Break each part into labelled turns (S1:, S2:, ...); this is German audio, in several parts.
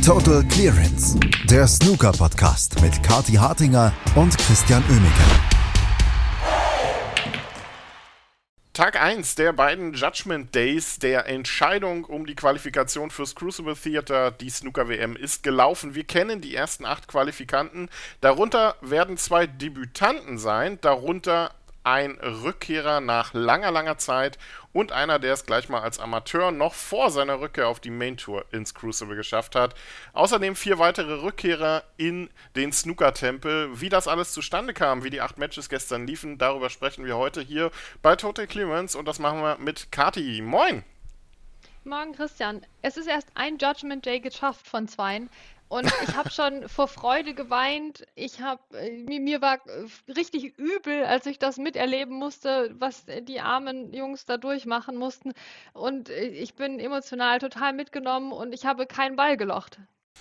S1: Total Clearance, der Snooker-Podcast mit Kathi Hartinger und Christian Oemeke.
S2: Tag 1 der beiden Judgment Days der Entscheidung um die Qualifikation fürs Crucible Theater. Die Snooker-WM ist gelaufen. Wir kennen die ersten 8 Qualifikanten. Darunter werden 2 Debütanten sein, darunter ein Rückkehrer nach langer Zeit und einer, der es gleich mal als Amateur noch vor seiner Rückkehr auf die Main Tour ins Crucible geschafft hat. Außerdem 4 weitere Rückkehrer in den Snooker-Tempel. Wie das alles zustande kam, wie die 8 Matches gestern liefen, darüber sprechen wir heute hier bei Total Clearance und das machen wir mit Kathi. Moin!
S3: Morgen, Christian. Es ist erst ein Judgment Day geschafft von 2. Und ich habe schon vor Freude geweint. Mir war richtig übel, als ich das miterleben musste, was die armen Jungs da durchmachen mussten. Und ich bin emotional total mitgenommen und ich habe keinen Ball gelocht.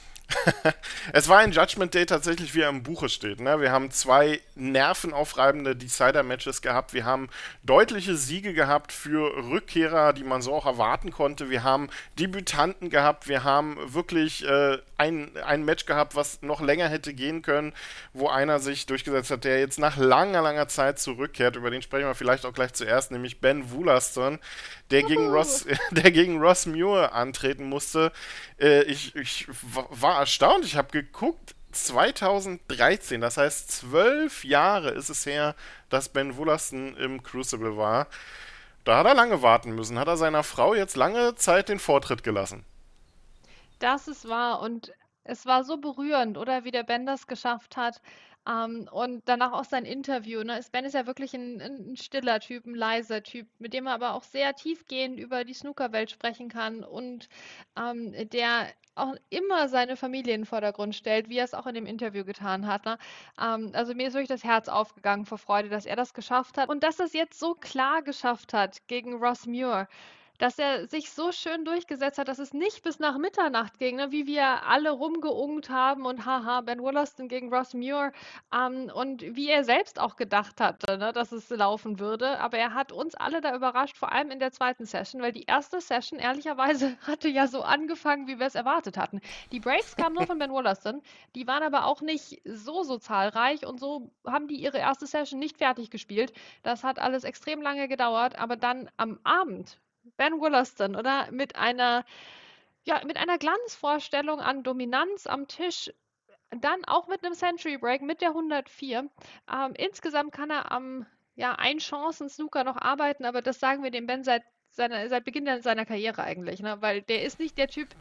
S2: Es war ein Judgment Day tatsächlich, wie er im Buche steht. Ne? Wir haben 2 nervenaufreibende Decider-Matches gehabt. Wir haben deutliche Siege gehabt für Rückkehrer, die man so auch erwarten konnte. Wir haben Debütanten gehabt. Wir haben wirklich ein Match gehabt, was noch länger hätte gehen können, wo einer sich durchgesetzt hat, der jetzt nach langer Zeit zurückkehrt. Über den sprechen wir vielleicht auch gleich zuerst, nämlich Ben Wollaston, der gegen Ross Muir antreten musste. Ich war erstaunt. Ich habe geguckt, 2013, das heißt 12 Jahre ist es her, dass Ben Wollaston im Crucible war. Da hat er lange warten müssen. Hat er seiner Frau jetzt lange Zeit den Vortritt gelassen.
S3: Das ist wahr und es war so berührend, oder wie der Ben das geschafft hat. Und danach auch sein Interview. Ne? Ben ist ja wirklich ein stiller Typ, ein leiser Typ, mit dem er aber auch sehr tiefgehend über die Snookerwelt sprechen kann und der auch immer seine Familie in den Vordergrund stellt, wie er es auch in dem Interview getan hat. Ne? Also mir ist wirklich das Herz aufgegangen vor Freude, dass er das geschafft hat und dass er es jetzt so klar geschafft hat gegen Ross Muir. Dass er sich so schön durchgesetzt hat, dass es nicht bis nach Mitternacht ging, ne? Wie wir alle rumgeungt haben und haha, Ben Wollaston gegen Ross Muir und wie er selbst auch gedacht hatte, ne, dass es laufen würde. Aber er hat uns alle da überrascht, vor allem in der zweiten Session, weil die erste Session ehrlicherweise hatte ja so angefangen, wie wir es erwartet hatten. Die Breaks kamen nur von Ben Wollaston, die waren aber auch nicht so zahlreich und so haben die ihre erste Session nicht fertig gespielt. Das hat alles extrem lange gedauert, aber dann am Abend Ben Wollaston, oder? Mit einer Glanzvorstellung an Dominanz am Tisch, dann auch mit einem Century Break, mit der 104. Insgesamt kann er am Ein-Chancen-Snooker noch arbeiten, aber das sagen wir dem Ben seit Beginn seiner Karriere eigentlich, ne? Weil der ist nicht der Typ,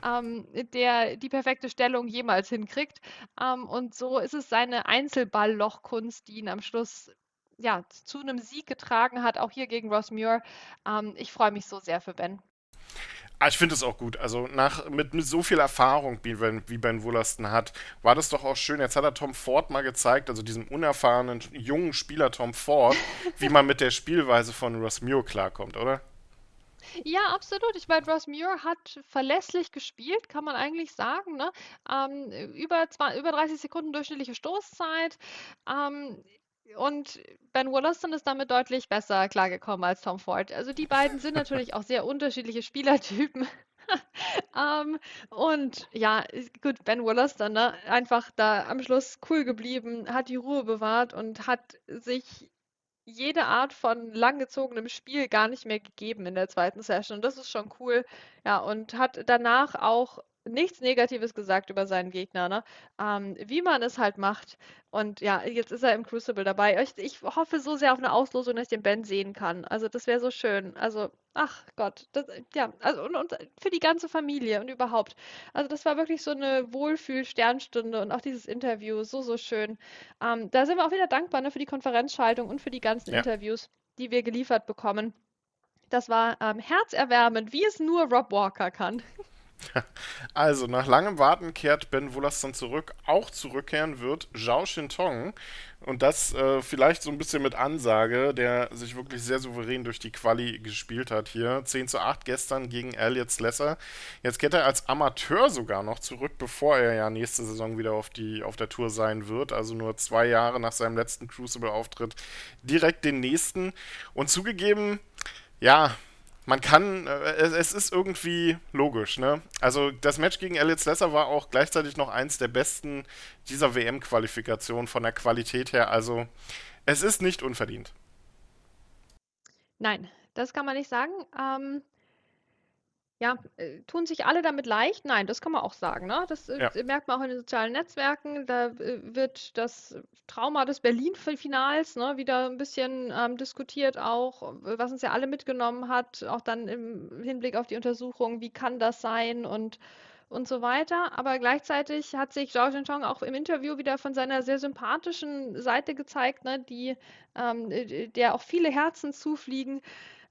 S3: der die perfekte Stellung jemals hinkriegt. Und so ist es seine Einzelball-Lochkunst, die ihn am Schluss zu einem Sieg getragen hat, auch hier gegen Ross Muir. Ich freue mich so sehr für Ben.
S2: Ich finde es auch gut. Also mit so viel Erfahrung, wie Ben Wollaston hat, war das doch auch schön. Jetzt hat er Tom Ford mal gezeigt, also diesem unerfahrenen, jungen Spieler Tom Ford, wie man mit der Spielweise von Ross Muir klarkommt, oder?
S3: Ja, absolut. Ich meine, Ross Muir hat verlässlich gespielt, kann man eigentlich sagen. Ne? Über 30 Sekunden durchschnittliche Stoßzeit. Und Ben Wollaston ist damit deutlich besser klargekommen als Tom Ford. Also die beiden sind natürlich auch sehr unterschiedliche Spielertypen. Und ja, gut, Ben Wollaston, ne, einfach da am Schluss cool geblieben, hat die Ruhe bewahrt und hat sich jede Art von langgezogenem Spiel gar nicht mehr gegeben in der zweiten Session. Und das ist schon cool. Ja, und hat danach auch nichts Negatives gesagt über seinen Gegner, ne? Wie man es halt macht. Und ja, jetzt ist er im Crucible dabei. Ich hoffe so sehr auf eine Auslosung, dass ich den Ben sehen kann. Also das wäre so schön. Also, ach Gott, also und für die ganze Familie und überhaupt. Also das war wirklich so eine Wohlfühl-Sternstunde und auch dieses Interview, so schön. Da sind wir auch wieder dankbar, ne, für die Konferenzschaltung und für die ganzen
S2: Ja.
S3: Interviews, die wir geliefert bekommen. Das war herzerwärmend, wie es nur Rob Walker kann.
S2: Also, nach langem Warten kehrt Ben Wollaston zurück. Auch zurückkehren wird Zhao Shintong. Und das vielleicht so ein bisschen mit Ansage, der sich wirklich sehr souverän durch die Quali gespielt hat hier. 10:8 gestern gegen Elliot Slesser. Jetzt kehrt er als Amateur sogar noch zurück, bevor er ja nächste Saison wieder auf der Tour sein wird. Also nur 2 Jahre nach seinem letzten Crucible-Auftritt direkt den nächsten. Und zugegeben, ja, man kann, es ist irgendwie logisch, ne? Also das Match gegen Elliot Slesser war auch gleichzeitig noch eins der besten dieser WM-Qualifikation von der Qualität her. Also es ist nicht unverdient.
S3: Nein, das kann man nicht sagen. Ja, tun sich alle damit leicht? Nein, das kann man auch sagen, ne? Das
S2: Ja.
S3: merkt man auch in den sozialen Netzwerken. Da wird das Trauma des Berlin-Finals, ne, wieder ein bisschen diskutiert auch, was uns ja alle mitgenommen hat, auch dann im Hinblick auf die Untersuchung, wie kann das sein und so weiter. Aber gleichzeitig hat sich Zhao Jinchong auch im Interview wieder von seiner sehr sympathischen Seite gezeigt, ne, der auch viele Herzen zufliegen.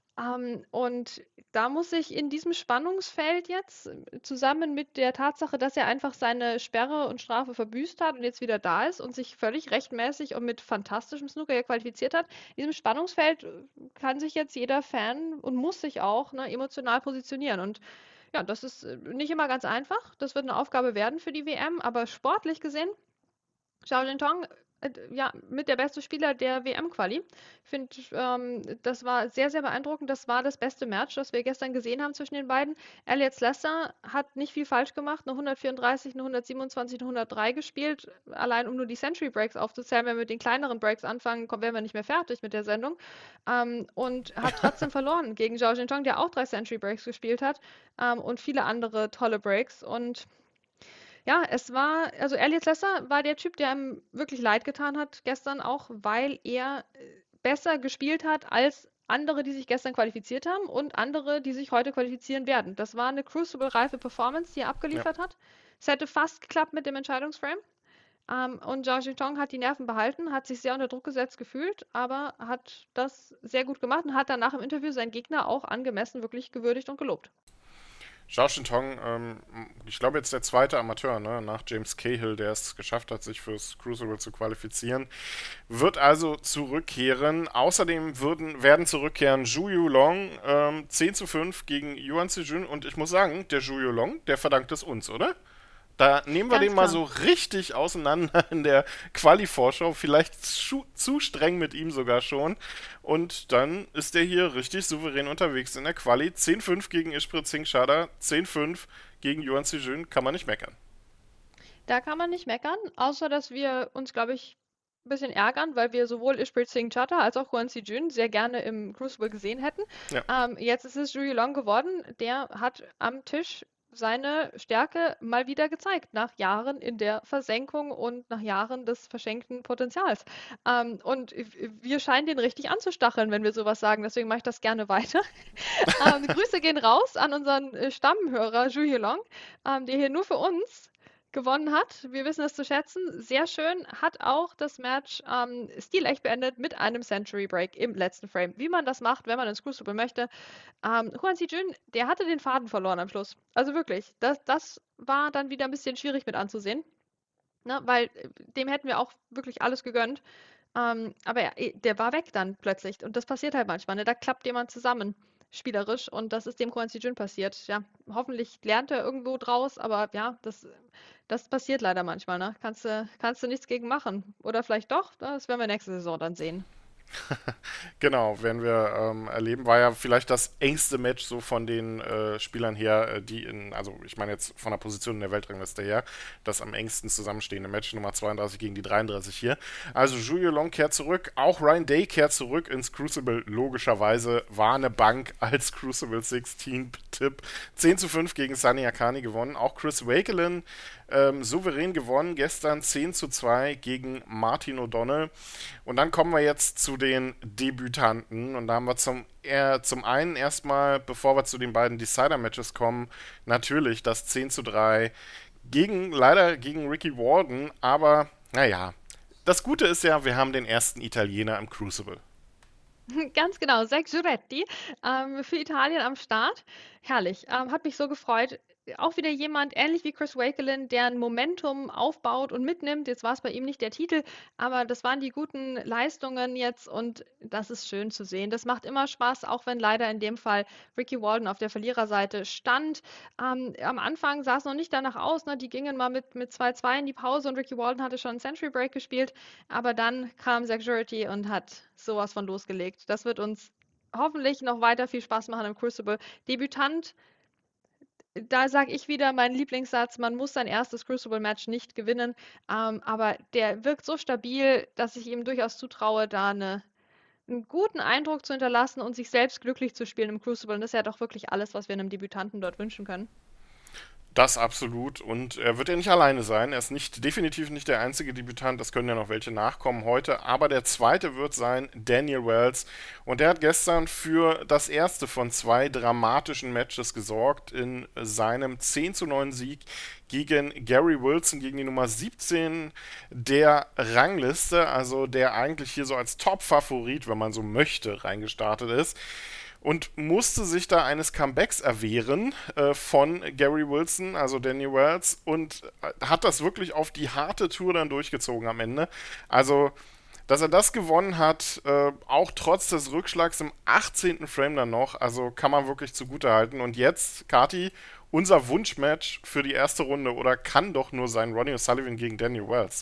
S3: Und da muss ich in diesem Spannungsfeld jetzt zusammen mit der Tatsache, dass er einfach seine Sperre und Strafe verbüßt hat und jetzt wieder da ist und sich völlig rechtmäßig und mit fantastischem Snooker hier qualifiziert hat, in diesem Spannungsfeld kann sich jetzt jeder Fan und muss sich auch, ne, emotional positionieren. Und ja, das ist nicht immer ganz einfach. Das wird eine Aufgabe werden für die WM, aber sportlich gesehen Zhao Jintong, ja, mit der beste Spieler der WM-Quali. Ich finde, das war sehr, sehr beeindruckend. Das war das beste Match, das wir gestern gesehen haben zwischen den beiden. Elliot Slesser hat nicht viel falsch gemacht, eine 134, eine 127, eine 103 gespielt. Allein um nur die Century Breaks aufzuzählen, wenn wir mit den kleineren Breaks anfangen, wären wir nicht mehr fertig mit der Sendung. Und hat trotzdem verloren gegen Zhao Jintong, der auch 3 Century Breaks gespielt hat, und viele andere tolle Breaks. Und ja, also Elliot Lesser war der Typ, der ihm wirklich leid getan hat gestern auch, weil er besser gespielt hat als andere, die sich gestern qualifiziert haben und andere, die sich heute qualifizieren werden. Das war eine Crucible-reife Performance, die er
S2: Ja.
S3: abgeliefert hat. Es hätte fast geklappt mit dem Entscheidungsframe. Und Zhao Jintong hat die Nerven behalten, hat sich sehr unter Druck gesetzt gefühlt, aber hat das sehr gut gemacht und hat danach im Interview seinen Gegner auch angemessen wirklich gewürdigt und gelobt.
S2: Zhao Shintong, ich glaube jetzt der zweite Amateur, ne, nach James Cahill, der es geschafft hat, sich fürs Crucible zu qualifizieren, wird also zurückkehren. Außerdem werden zurückkehren Zhu Yulong 10:5 gegen Yuan Zhijun und ich muss sagen, der Zhu Yulong, der verdankt es uns, oder? Da nehmen wir den
S3: Ganz
S2: mal
S3: klar.
S2: so richtig auseinander in der Quali-Vorschau. Vielleicht zu streng mit ihm sogar schon. Und dann ist der hier richtig souverän unterwegs in der Quali. 10:5 gegen Ishprit Singh Chadha, 10:5 gegen Yuan Zhijun. Kann man nicht meckern.
S3: Da kann man nicht meckern, außer dass wir uns, glaube ich, ein bisschen ärgern, weil wir sowohl Ishpreet Singh Chatter als auch Huan Xijun sehr gerne im Crucible gesehen hätten.
S2: Ja.
S3: Jetzt ist es Zhu Long geworden, der hat am Tisch seine Stärke mal wieder gezeigt, nach Jahren in der Versenkung und nach Jahren des verschenkten Potenzials. Und wir scheinen den richtig anzustacheln, wenn wir sowas sagen, deswegen mache ich das gerne weiter. Grüße gehen raus an unseren Stammhörer Zhu Long, der hier nur für uns gewonnen hat. Wir wissen es zu schätzen. Sehr schön. Hat auch das Match stilecht beendet mit einem Century Break im letzten Frame. Wie man das macht, wenn man ins Crucible möchte. Huan Xijun, der hatte den Faden verloren am Schluss. Also wirklich, das war dann wieder ein bisschen schwierig mit anzusehen. Ne? Weil dem hätten wir auch wirklich alles gegönnt. Aber der war weg dann plötzlich. Und das passiert halt manchmal. Ne? Da klappt jemand zusammen, spielerisch. Und das ist dem Kwon Jun passiert. Ja, hoffentlich lernt er irgendwo draus. Aber ja, das passiert leider manchmal. Ne? Kannst du nichts gegen machen. Oder vielleicht doch. Das werden wir nächste Saison dann sehen.
S2: Genau, werden wir erleben. War ja vielleicht das engste Match so von den Spielern her, also ich meine jetzt von der Position in der Weltrangliste her, das am engsten zusammenstehende Match, Nummer 32 gegen die 33 hier. Also Zhu Yulong kehrt zurück, auch Ryan Day kehrt zurück ins Crucible, logischerweise war eine Bank als Crucible 16-Tipp. 10:5 gegen Sunny Akani gewonnen, auch Chris Wakelin souverän gewonnen, gestern 10:2 gegen Martin O'Donnell. Und dann kommen wir jetzt zu den Debütanten. Und da haben wir zum einen erstmal, bevor wir zu den beiden Decider-Matches kommen, natürlich das 10:3 leider gegen Ricky Walden. Aber naja, das Gute ist ja, wir haben den ersten Italiener im Crucible.
S3: Ganz genau, Zach Giuretti für Italien am Start. Herrlich, hat mich so gefreut. Auch wieder jemand, ähnlich wie Chris Wakelin, der ein Momentum aufbaut und mitnimmt. Jetzt war es bei ihm nicht der Titel, aber das waren die guten Leistungen jetzt und das ist schön zu sehen. Das macht immer Spaß, auch wenn leider in dem Fall Ricky Walden auf der Verliererseite stand. Am Anfang sah es noch nicht danach aus, ne? Die gingen mal mit 2:2 in die Pause und Ricky Walden hatte schon einen Century Break gespielt, aber dann kam Zach Giuretti und hat sowas von losgelegt. Das wird uns hoffentlich noch weiter viel Spaß machen im Crucible. Debütant, da sage ich wieder meinen Lieblingssatz, man muss sein erstes Crucible-Match nicht gewinnen, aber der wirkt so stabil, dass ich ihm durchaus zutraue, da einen guten Eindruck zu hinterlassen und sich selbst glücklich zu spielen im Crucible. Und das ist ja doch wirklich alles, was wir einem Debütanten dort wünschen können.
S2: Das absolut. Und er wird ja nicht alleine sein. Er ist definitiv nicht der einzige Debütant. Es können ja noch welche nachkommen heute. Aber der zweite wird sein Daniel Wells. Und der hat gestern für das erste von zwei dramatischen Matches gesorgt in seinem 10:9 Sieg gegen Gary Wilson, gegen die Nummer 17 der Rangliste. Also der eigentlich hier so als Top-Favorit, wenn man so möchte, reingestartet ist und musste sich da eines Comebacks erwehren von Gary Wilson, also Daniel Wells, und hat das wirklich auf die harte Tour dann durchgezogen am Ende. Also, dass er das gewonnen hat, auch trotz des Rückschlags im 18. Frame dann noch, also kann man wirklich zugutehalten. Und jetzt, Kati, unser Wunschmatch für die erste Runde, oder kann doch nur sein, Ronnie O'Sullivan gegen Daniel Wells.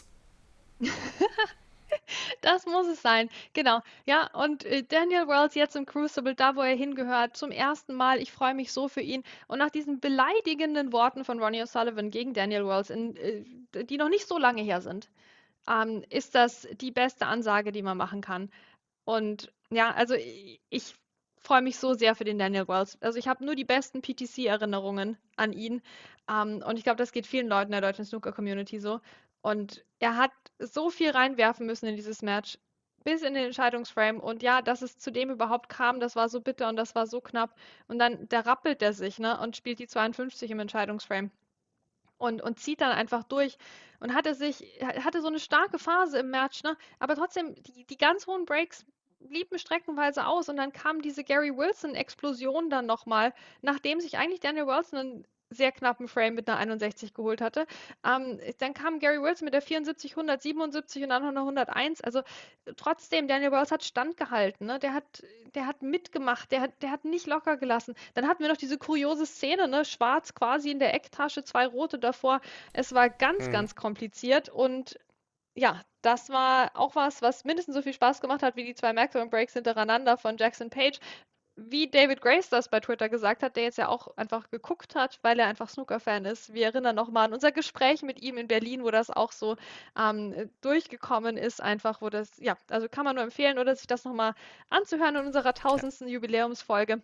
S3: Das muss es sein. Genau. Ja, und Daniel Wells jetzt im Crucible, da wo er hingehört, zum ersten Mal. Ich freue mich so für ihn. Und nach diesen beleidigenden Worten von Ronnie O'Sullivan gegen Daniel Wells, die noch nicht so lange her sind, ist das die beste Ansage, die man machen kann. Und ja, also ich freue mich so sehr für den Daniel Wells. Also ich habe nur die besten PTC-Erinnerungen an ihn. Und ich glaube, das geht vielen Leuten der deutschen Snooker-Community so. Und er hat so viel reinwerfen müssen in dieses Match, bis in den Entscheidungsframe. Und ja, dass es zu dem überhaupt kam, das war so bitter und das war so knapp. Und dann, da rappelt er sich, ne, und spielt die 52 im Entscheidungsframe und zieht dann einfach durch und hatte so eine starke Phase im Match, ne? Aber trotzdem, die ganz hohen Breaks blieben streckenweise aus und dann kam diese Gary Wilson-Explosion dann nochmal, nachdem sich eigentlich Daniel Wilson einen sehr knappen Frame mit einer 61 geholt hatte. Dann kam Gary Wilson mit der 74, 177 und dann noch eine 101. Also trotzdem, Daniel Wells hat standgehalten, ne? Der hat mitgemacht, der hat nicht locker gelassen. Dann hatten wir noch diese kuriose Szene, ne? Schwarz quasi in der Ecktasche, zwei rote davor. Es war ganz,
S2: Hm.
S3: ganz kompliziert und ja, das war auch was mindestens so viel Spaß gemacht hat wie die zwei Maximum Breaks hintereinander von Jackson Page. Wie David Grace das bei Twitter gesagt hat, der jetzt ja auch einfach geguckt hat, weil er einfach Snooker-Fan ist. Wir erinnern nochmal an unser Gespräch mit ihm in Berlin, wo das auch so durchgekommen ist, einfach, wo das, ja, also kann man nur empfehlen oder sich das nochmal anzuhören in unserer tausendsten Jubiläumsfolge.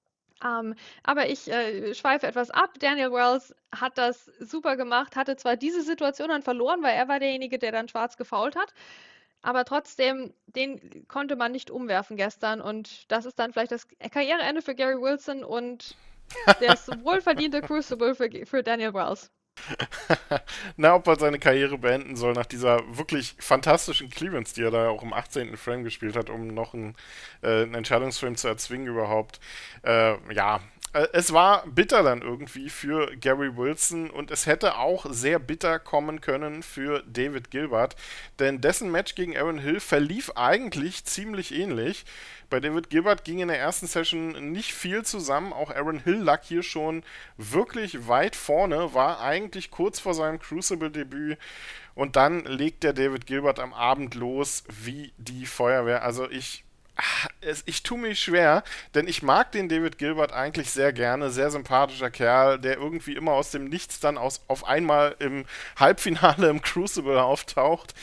S3: Aber ich schweife etwas ab. Daniel Wells hat das super gemacht, hatte zwar diese Situation dann verloren, weil er war derjenige, der dann schwarz gefoult hat, aber trotzdem, den konnte man nicht umwerfen gestern und das ist dann vielleicht das Karriereende für Gary Wilson und das wohlverdiente Crucible für Daniel Wells.
S2: Na, ob er seine Karriere beenden soll nach dieser wirklich fantastischen Clearance, die er da auch im 18. Frame gespielt hat, um noch einen Entscheidungsframe zu erzwingen überhaupt. Ja, es war bitter dann irgendwie für Gary Wilson und es hätte auch sehr bitter kommen können für David Gilbert, denn dessen Match gegen Aaron Hill verlief eigentlich ziemlich ähnlich. Bei David Gilbert ging in der ersten Session nicht viel zusammen. Auch Aaron Hill lag hier schon wirklich weit vorne, war eigentlich kurz vor seinem Crucible-Debüt. Und dann legt der David Gilbert am Abend los wie die Feuerwehr. Also ich tue mich schwer, denn ich mag den David Gilbert eigentlich sehr gerne. Sehr sympathischer Kerl, der irgendwie immer aus dem Nichts dann auf einmal im Halbfinale im Crucible auftaucht.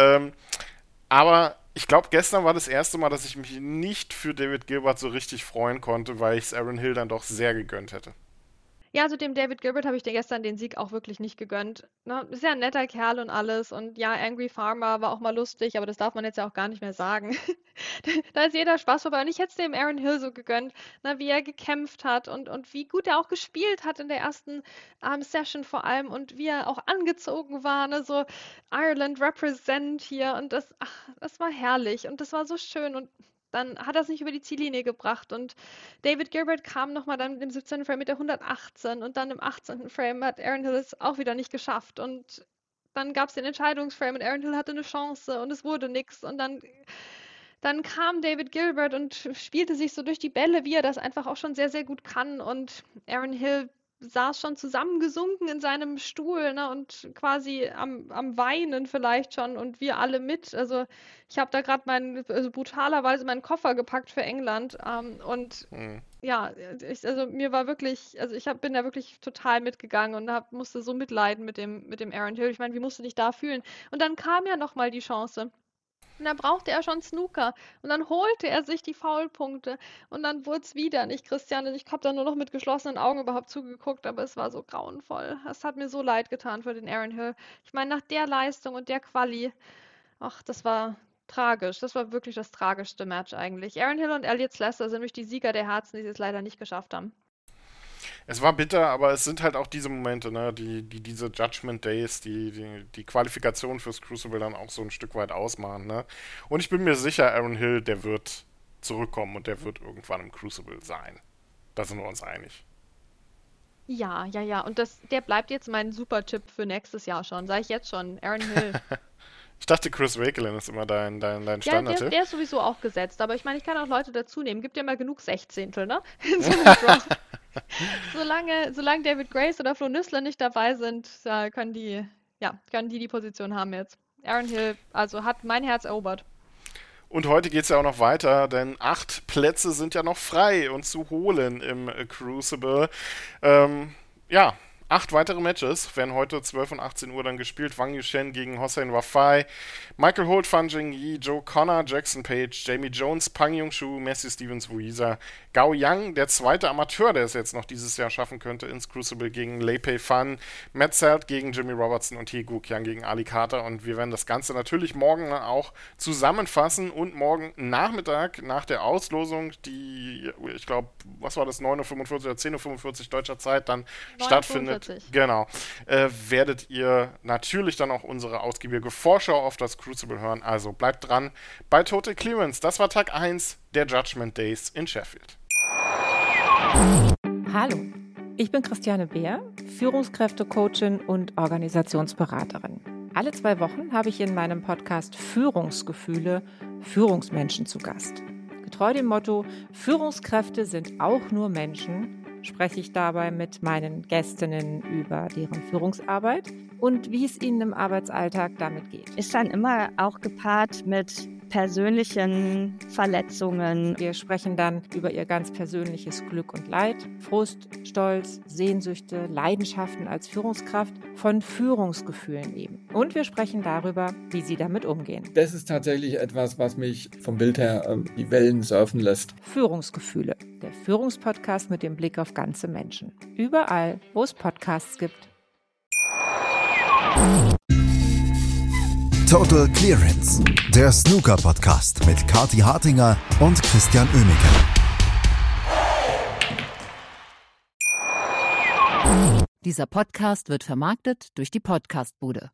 S2: Aber ich glaube, gestern war das erste Mal, dass ich mich nicht für David Gilbert so richtig freuen konnte, weil ich es Aaron Hill dann doch sehr gegönnt hätte.
S3: Ja, also dem David Gilbert habe ich dir gestern den Sieg auch wirklich nicht gegönnt. Ne? Ist ja ein netter Kerl und alles. Und ja, Angry Farmer war auch mal lustig, aber das darf man jetzt ja auch gar nicht mehr sagen. Da ist jeder Spaß vorbei. Und ich hätte es dem Aaron Hill so gegönnt, ne, wie er gekämpft hat und wie gut er auch gespielt hat in der ersten Session vor allem und wie er auch angezogen war. Ne? So Ireland represent hier. Und das war herrlich und das war so schön. Und dann hat er es nicht über die Ziellinie gebracht und David Gilbert kam nochmal dann mit dem 17. Frame mit der 118 und dann im 18. Frame hat Aaron Hill es auch wieder nicht geschafft und dann gab es den Entscheidungsframe und Aaron Hill hatte eine Chance und es wurde nichts und dann kam David Gilbert und spielte sich so durch die Bälle, wie er das einfach auch schon sehr, sehr gut kann und Aaron Hill saß schon zusammengesunken in seinem Stuhl, ne, und quasi am Weinen vielleicht schon und wir alle mit. Also ich habe da gerade brutalerweise meinen Koffer gepackt für England und ja, also mir war wirklich, also bin da wirklich total mitgegangen und musste so mitleiden mit dem Aaron Hill. Ich meine, wie musst du dich da fühlen? Und dann kam ja nochmal die Chance. Und dann brauchte er schon Snooker. Und dann holte er sich die Foulpunkte. Und dann wurde es wieder nicht Christian. Und ich habe da nur noch mit geschlossenen Augen überhaupt zugeguckt, aber es war so grauenvoll. Es hat mir so leid getan für den Aaron Hill. Ich meine, nach der Leistung und der Quali, ach, das war tragisch. Das war wirklich das tragischste Match eigentlich. Aaron Hill und Elliot Slessor sind nämlich die Sieger der Herzen, die es leider nicht geschafft haben.
S2: Es war bitter, aber es sind halt auch diese Momente, ne, diese Judgment Days, die Qualifikation fürs Crucible dann auch so ein Stück weit ausmachen, ne? Und ich bin mir sicher, Aaron Hill, der wird zurückkommen und der wird irgendwann im Crucible sein. Da sind wir uns einig.
S3: Ja, ja, ja. Und der bleibt jetzt mein Super-Tipp für nächstes Jahr schon. Sag ich jetzt schon. Aaron Hill.
S2: Ich dachte, Chris Wakelin ist immer dein
S3: Ja,
S2: Standard-Tipp.
S3: der ist sowieso auch gesetzt. Aber ich meine, ich kann auch Leute dazu nehmen. Gibt ja mal genug Sechzehntel, ne? In so einem Draw. Solange David Grace oder Flo Nüssler nicht dabei sind, können die Position haben jetzt. Aaron Hill, also hat mein Herz erobert.
S2: Und heute geht es ja auch noch weiter, denn 8 Plätze sind ja noch frei und zu holen im Crucible. Ja, 8 weitere Matches werden heute 12 und 18 Uhr dann gespielt. Wang Yushen gegen Hossein Wafai, Michael Holt, Fan Jingyi, Joe Connor, Jackson Page, Jamie Jones, Pang Yong-shu, Matthew Stevens, Wuisa, Gao Yang, der zweite Amateur, der es jetzt noch dieses Jahr schaffen könnte ins Crucible gegen Lei Pei Fan, Matt Selt gegen Jimmy Robertson und Hee Gu-kyung gegen Ali Carter. Und wir werden das Ganze natürlich morgen dann auch zusammenfassen und morgen Nachmittag nach der Auslosung, die, ich glaube, was war das, 9:45 oder 10:45 deutscher Zeit dann
S3: 9:45.
S2: stattfindet. Genau. Werdet ihr natürlich dann auch unsere ausgiebige Vorschau auf das Crucible hören. Also bleibt dran bei Total Clearance. Das war Tag 1 der Judgment Days in Sheffield.
S4: Hallo, ich bin Christiane Beer, Führungskräftecoachin und Organisationsberaterin. Alle 2 Wochen habe ich in meinem Podcast Führungsgefühle Führungsmenschen zu Gast. Getreu dem Motto, Führungskräfte sind auch nur Menschen, spreche ich dabei mit meinen Gästinnen über deren Führungsarbeit und wie es ihnen im Arbeitsalltag damit geht.
S5: Ist dann immer auch gepaart mit persönlichen Verletzungen.
S4: Wir sprechen dann über ihr ganz persönliches Glück und Leid, Frust, Stolz, Sehnsüchte, Leidenschaften als Führungskraft, von Führungsgefühlen eben. Und wir sprechen darüber, wie sie damit umgehen.
S6: Das ist tatsächlich etwas, was mich vom Bild her die Wellen surfen lässt.
S4: Führungsgefühle, der Führungspodcast mit dem Blick auf ganze Menschen. Überall, wo es Podcasts gibt.
S1: Total Clearance, der Snooker-Podcast mit Kathi Hartinger und Christian Oemeke.
S7: Dieser Podcast wird vermarktet durch die Podcastbude.